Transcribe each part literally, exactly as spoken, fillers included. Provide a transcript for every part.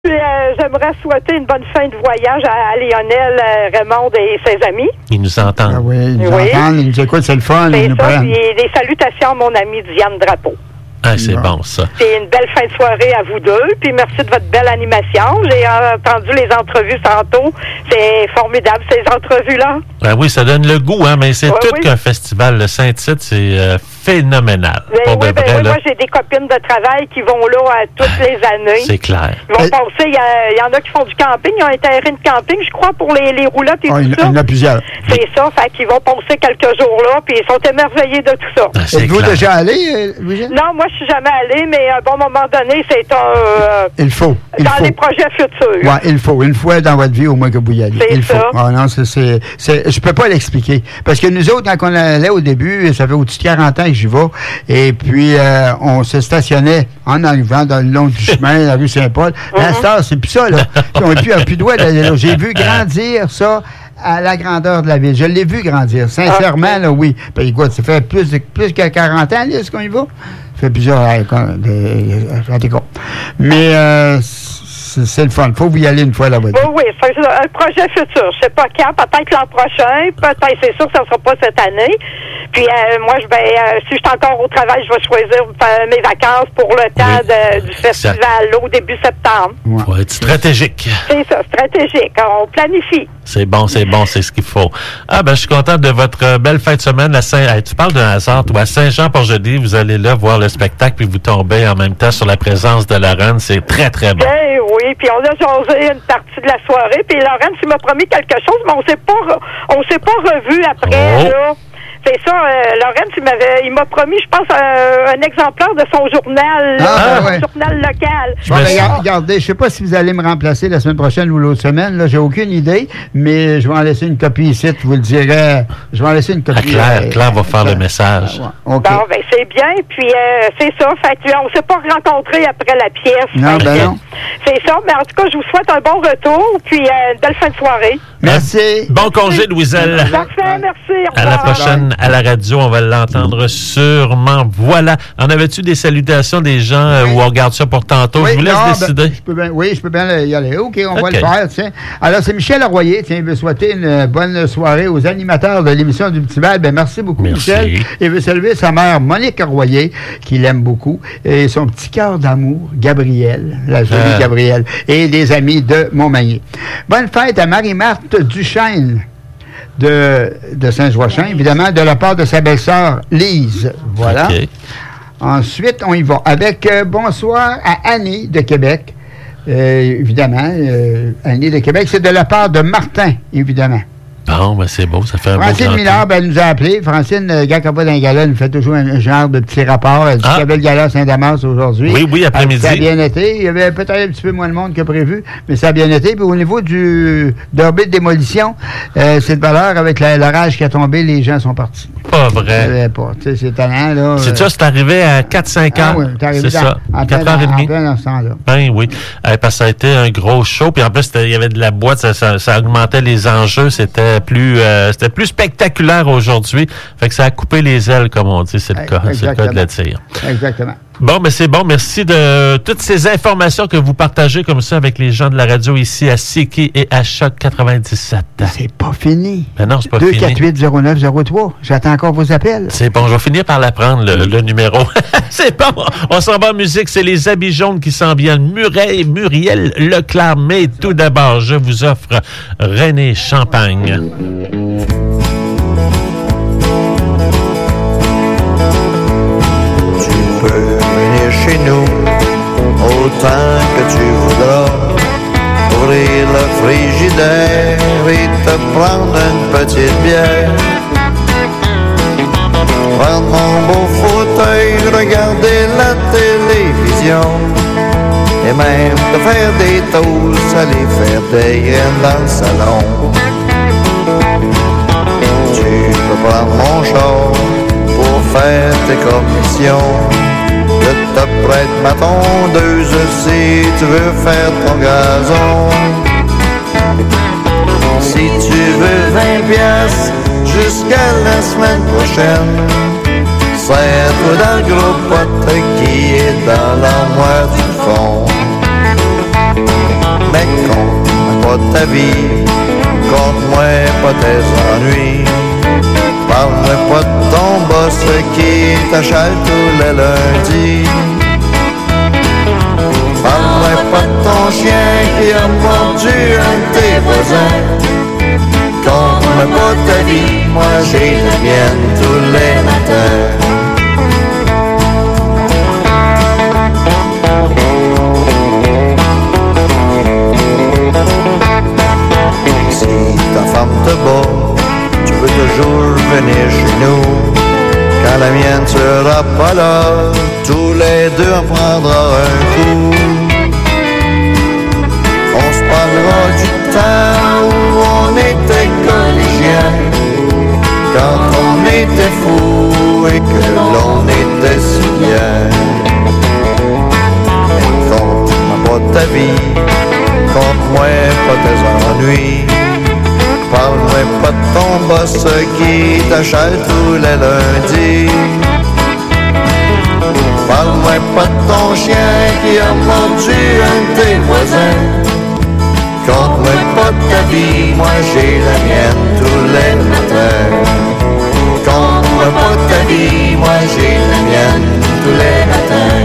Puis, euh, j'aimerais souhaiter une bonne fin de voyage à, à Lionel, euh, Raymond et ses amis. Ils nous entendent. Ah oui, ils nous Oui. entendent, ils nous écoutent, c'est le fun. C'est Ils nous ça, prennent. puis des salutations à mon ami Diane Drapeau. Ah, c'est Bon. bon, ça. C'est une belle fin de soirée à vous deux, puis merci de votre belle animation. J'ai entendu les entrevues tantôt. C'est formidable, ces entrevues-là. Ben oui, ça donne le goût, hein, mais c'est Ouais, tout oui. qu'un festival. Le Saint-Tite, c'est euh, phénoménal. Ben Pour oui, de ben vrai, oui, là, moi, j'ai des copines de travail qui vont là à toutes les années. c'est clair. Ils vont Eh. passer, il y, a- il y en a qui font du camping, ils ont un terrain de camping, je crois, pour les, les roulottes et Ah, tout il, ça. il y en a plusieurs. C'est ça, fait qu'ils vont passer quelques jours là, puis ils sont émerveillés de tout ça. Ah, c'est Êtes-vous clair. déjà allé, euh, Louis-Jean? Non, moi, je suis jamais allée, mais à un bon moment donné, c'est un... euh, Il faut. Il dans faut. les projets futurs. Ouais, il faut. Une fois dans votre vie, au moins que vous y allez. C'est il faut. ça. Ah non, c'est, c'est, c'est, je peux pas l'expliquer. Parce que nous autres, quand on allait au début, ça fait au-dessus de quarante ans que j'y vais, et puis euh, on se stationnait en arrivant dans le long du chemin, la rue Saint-Paul. La star, c'est plus ça, là. Puis on n'a plus, on a plus droit d'aller là. J'ai vu grandir ça à la grandeur de la ville. Je l'ai vu grandir. Sincèrement, là, oui. Puis écoute, ça fait plus, de, plus que quarante ans, là, est-ce qu'on y va? Ça fait plusieurs euh, quand- de- de- de- Mais euh, c'est, c'est le fun. Il faut vous y aller une fois là-bas. Oui, oui, c'est un projet futur. Je sais pas quand, peut-être l'an prochain, peut-être, c'est sûr que ça ne sera pas cette année. Puis euh, moi, je vais, euh, si je suis encore au travail, je vais choisir euh, mes vacances pour le temps de- du festival là, au début septembre. Ouais. Faut être stratégique. C'est ça, stratégique. On planifie. C'est bon, c'est bon, c'est ce qu'il faut. Ah, ben, je suis content de votre euh, belle fin de semaine à Saint... Hey, tu parles d'un hasard, toi. À Saint-Jean-Port-Joli, vous allez là voir le spectacle, puis vous tombez en même temps sur la présence de Laurent. C'est très, très bon. Ben oui, puis on a jasé une partie de la soirée, puis Laurence, il m'a promis quelque chose, mais on s'est pas, re- on s'est pas revu après, Oh. là. C'est ça, euh, Laurence, il m'avait, il m'a promis, je pense, euh, un exemplaire de son journal, Ah, là, ben ouais. son journal local. Bon, me ben, suis- regarde- regardez, je sais pas si vous allez me remplacer la semaine prochaine ou l'autre semaine. Là, j'ai aucune idée, mais je vais en laisser une copie ici. Je vous le dirai. Je vais en laisser une Ah, copie. Claire, euh, Claire va faire euh, le message. ouais, OK. Bon, ben c'est bien, puis euh, c'est ça, fait que on s'est pas rencontrés après la pièce. Non, Fait ben que, non. C'est ça, mais en tout cas, je vous souhaite un bon retour, puis euh, une belle fin de soirée. Merci. Bon congé, Louiselle. Parfait, merci. Au À la revoir. prochaine, à la radio, on va l'entendre sûrement. Voilà. En avais-tu des salutations des gens euh, Oui. où on regarde ça pour tantôt? Oui, Je vous laisse non, ben, décider. je peux bien- oui, je peux bien y aller. OK, on va OK. le faire. Tiens. Alors, c'est Michel Arroyer. Tiens, il veut souhaiter une euh, bonne soirée aux animateurs de l'émission du Petit Bal. Ben, merci beaucoup, Merci. Michel. Il veut saluer sa mère, Monique Arroyer, qui l'aime beaucoup, et son petit cœur d'amour, Gabriel, la jolie Ah. Gabrielle, et des amis de Montmagny. Bonne fête à Marie-Marthe Duchesne de, de Saint-Joachim, évidemment, de la part de sa belle-sœur, Lise. Voilà. OK. Ensuite, on y va avec euh, bonsoir à Annie de Québec. Euh, évidemment, euh, Annie de Québec, c'est de la part de Martin, évidemment. Bon, ben c'est beau. Ça fait un beau Francine grand Millard, temps. ben, elle nous a appelé. Francine, euh, gars qui n'a pas d'un gala, elle nous fait toujours un, un genre de petit rapport. Elle dit Ah. qu'il y avait le gala à Saint-Damas aujourd'hui. Oui, oui, après-midi. Ça a bien été. Il y avait peut-être un petit peu moins de monde que prévu, mais ça a bien été. Puis au niveau du derby de démolition, euh, c'est de valeur avec la- l'orage qui a tombé, les gens sont partis. Pas Je vrai. savais pas. Tu sais, c'est talent, là. C'est ça, c'est arrivé à quatre cinq Ah heures. oui, t'es arrivé C'est dans- ça. en plein quatre dans- heures en trente. plein dans ce temps-là. Ben oui. Euh, parce que ça a été un gros show. Puis en plus, c'était- il y avait de la boîte. Ça, ça, ça augmentait les enjeux. C'était plus euh, c'était plus spectaculaire aujourd'hui. Fait que ça a coupé les ailes, comme on dit. C'est le cas. C'est le cas de le dire. Exactement. Bon, ben c'est bon. Merci de toutes ces informations que vous partagez comme ça avec les gens de la radio ici à Siki et à Choc quatre-vingt-dix-sept. C'est pas fini. Ben non, c'est pas deux fini. quatre huit zéro neuf zéro trois. J'attends encore vos appels. C'est bon, je vais finir par l'apprendre, le, le numéro. C'est bon. On s'en va en musique. C'est les habits jaunes qui s'en viennent. Murray, Muriel Leclerc. Mais tout d'abord, je vous offre René Champagne. Tu peux venir chez nous autant que tu voudras. Ouvrir le frigidaire et te prendre une petite bière. Prendre mon beau fauteuil, regarder la télévision. Et même te faire des toasts, aller faire des graines dans le salon. Tu peux prendre mon char pour faire tes commissions. Je te prête ma tondeuse si tu veux faire ton gazon. Si tu veux vingt piastres jusqu'à la semaine prochaine, serre-toi dans le gros pot qui est dans l'armoire du fond. pas ta vie, conte-moi pas tes ennuis. Parle-moi pas de ton boss qui t'achète tous les lundis. Parle-moi pas de ton chien qui a mordu un de tes voisins. Conte-moi pas ta vie, moi j'ai la mienne tous les matins. Si ta femme te bat, tu peux toujours venir chez nous. Quand la mienne sera pas là, tous les deux on prendra un coup. On se parlera du temps où on était collégiens, quand on était fous et que l'on était si bien. Conte-moi pas ta vie, conte-moi pas tes ennuis. Parle-moi pas de ton boss qui t'achète tous les lundis. Parle-moi pas de ton chien qui a mordu un de tes voisins. Conte-moi pas de ta vie, moi j'ai la mienne tous les matins. Conte-moi pas de ta vie, moi j'ai la mienne tous les matins.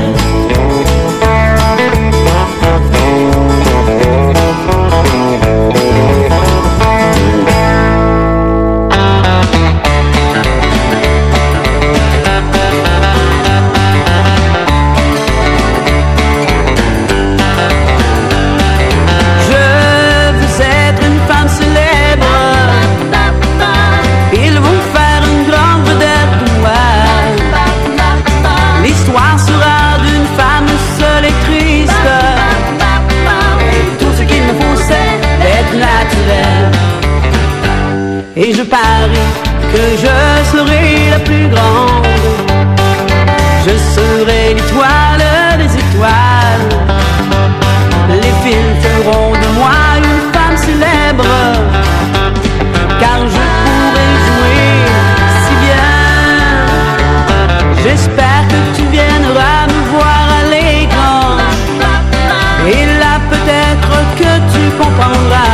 Et je parie que je serai la plus grande. Je serai l'étoile des étoiles. Les films feront de moi une femme célèbre, car je pourrai jouer si bien. J'espère que tu viendras me voir à l'écran, et là peut-être que tu comprendras.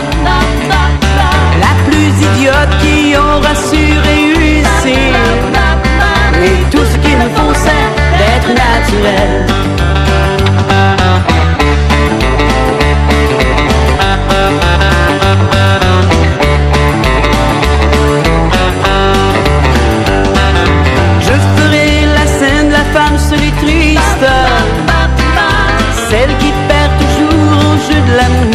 Idiote qui aura su réussir. Et tout ce qu'il me faut c'est d'être naturel. Je ferai la scène de la femme seule et triste, celle qui perd toujours au jeu de l'amour.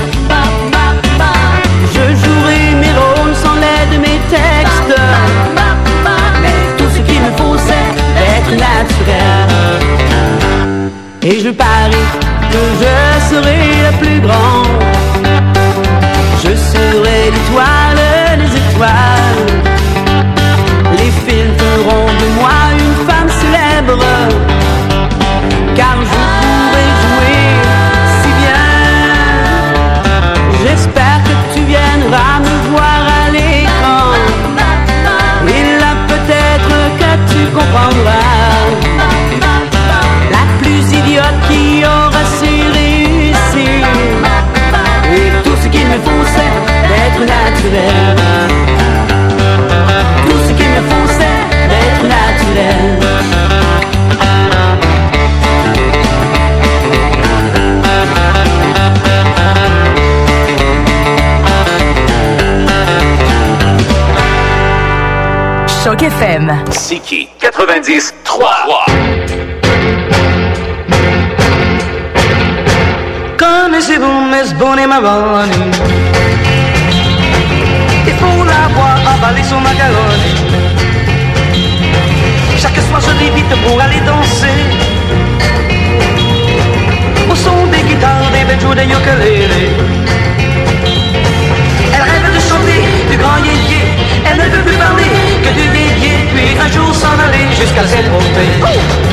Je jouerai mes rôles sans l'aide de mes textes, mais tout ce qu'il me faut c'est d'être naturel. Et je parie que je serai la plus grande. Je serai l'étoile des étoiles. Les films feront de moi une femme célèbre, car je pourrai jouer si bien. J'espère que tu viendras me voir à l'écran, et là peut-être que tu comprendras. La plus idiote qui aura su réussir. Et tout ce qu'il me faut c'est d'être naturel. Tout ce qu'il me faut c'est d'être naturel. Choc F M. Siki quatre-vingt-dix trois. Connaissez-vous Miss Bonnie Maroney? Il faut la voir avaler son macaroni. Chaque soir je l'évite pour aller danser au son des guitares, des banjos, des ukulélés. Elle rêve de chanter du grand yéyé. Elle ne veut plus parler que du yéyé, puis un jour s'en aller jusqu'à Saint-Tropez. Oh!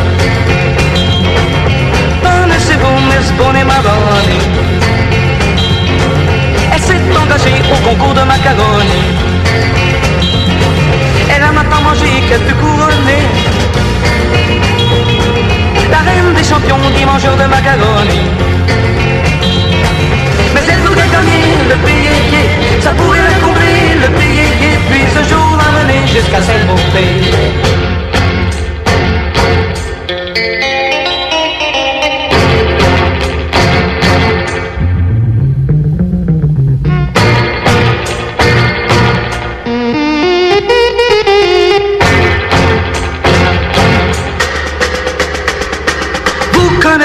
Connaissez-vous Miss Bonnie Maroney? Elle s'est engagée au concours de macaroni. Elle a maintenant mangé quelques couronnés. La reine des champions, des mangeurs de macaroni. Mais elle voudrait gagner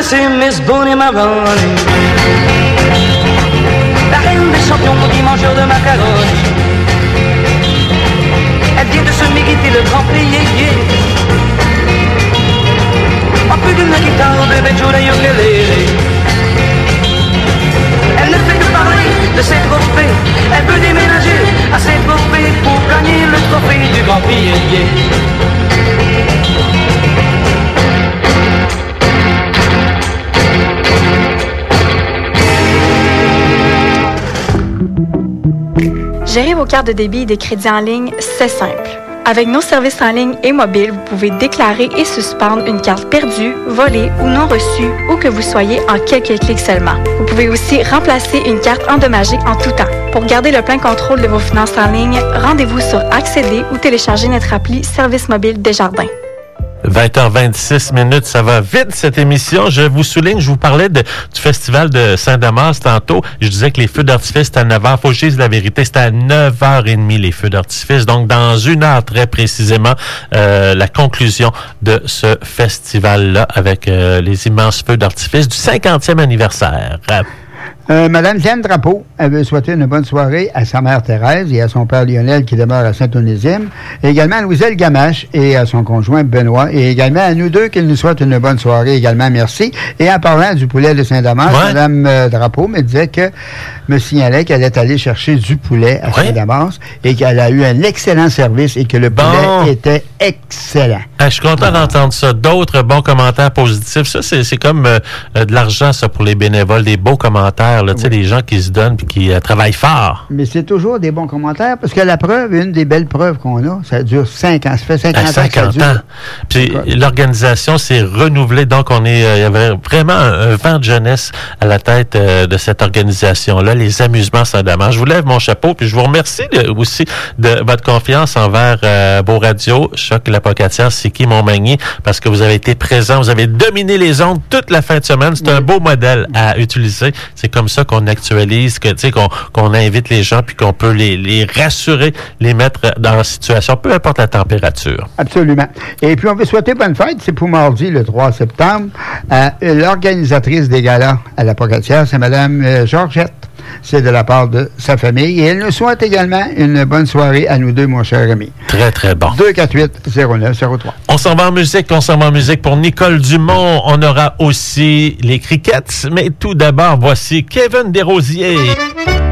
c'est Miss Bonnie Maroney. La reine des champions qui mangeur de macaroni. Elle vient de se mériter le grand prix yé. En plus d'une guitare de banjo de ukulélé. Elle ne fait que parler de ses trophées. Elle veut déménager à ses trophées pour gagner le trophée du grand prix yé. Gérer vos cartes de débit et de crédit en ligne, c'est simple. Avec nos services en ligne et mobiles, vous pouvez déclarer et suspendre une carte perdue, volée ou non reçue, où que vous soyez en quelques clics seulement. Vous pouvez aussi remplacer une carte endommagée en tout temps. Pour garder le plein contrôle de vos finances en ligne, rendez-vous sur Accéder ou téléchargez notre appli Service mobile Desjardins. vingt heures vingt-six minutes, ça va vite cette émission. Je vous souligne, je vous parlais de, du festival de Saint-Damas tantôt. Je disais que les feux d'artifice, c'était à neuf heures. Faut que je dise la vérité, c'était à neuf heures trente les feux d'artifice. Donc, dans une heure très précisément, euh, la conclusion de ce festival-là avec euh, les immenses feux d'artifice du cinquantième anniversaire. Euh, Madame Jeanne Drapeau, elle veut souhaiter une bonne soirée à sa mère Thérèse et à son père Lionel qui demeure à Saint-Onésime, et également à Louiselle Gamache et à son conjoint Benoît, et également à nous deux qu'elle nous souhaite une bonne soirée également, merci. Et en parlant du poulet de Saint-Damas, ouais. Madame euh, Drapeau me disait que, me signalait qu'elle est allée chercher du poulet à ouais. Saint-Damas et qu'elle a eu un excellent service et que le poulet bon. était excellent. Ah, je suis content ah. d'entendre ça. D'autres bons commentaires positifs. Ça, c'est, c'est comme euh, de l'argent, ça, pour les bénévoles, des beaux commentaires. Là, oui. Des gens qui se donnent et qui euh, travaillent fort. Mais c'est toujours des bons commentaires parce que la preuve, une des belles preuves qu'on a, ça dure cinq ans. Ça fait cinquante, cinquante ans que ça dure. Ans. Puis l'organisation s'est renouvelée. Donc, on est, euh, il y avait vraiment un, un vent de jeunesse à la tête euh, de cette organisation-là, les amusements Saint-Damas. Je vous lève mon chapeau puis je vous remercie de, aussi de votre confiance envers euh, vos radios, Choc, La Pocatière, Siki, Montmagny, parce que vous avez été présents, vous avez dominé les ondes toute la fin de semaine. C'est oui. un beau modèle à utiliser. C'est comme ça qu'on actualise, que, tu sais, qu'on, qu'on invite les gens puis qu'on peut les, les rassurer, les mettre dans la situation, peu importe la température. Absolument. Et puis, on veut souhaiter bonne fête. C'est pour mardi, le trois septembre. Euh, l'organisatrice des galas à La Pocatière, c'est Mme euh, Georgette. C'est de la part de sa famille. Et elle nous souhaite également une bonne soirée à nous deux, mon cher ami. Très, très bon. deux quatre huit zéro neuf zéro trois. On s'en va en musique, on s'en va en musique pour Nicole Dumont. On aura aussi les Crickets. Mais tout d'abord, voici Kevin Desrosiers.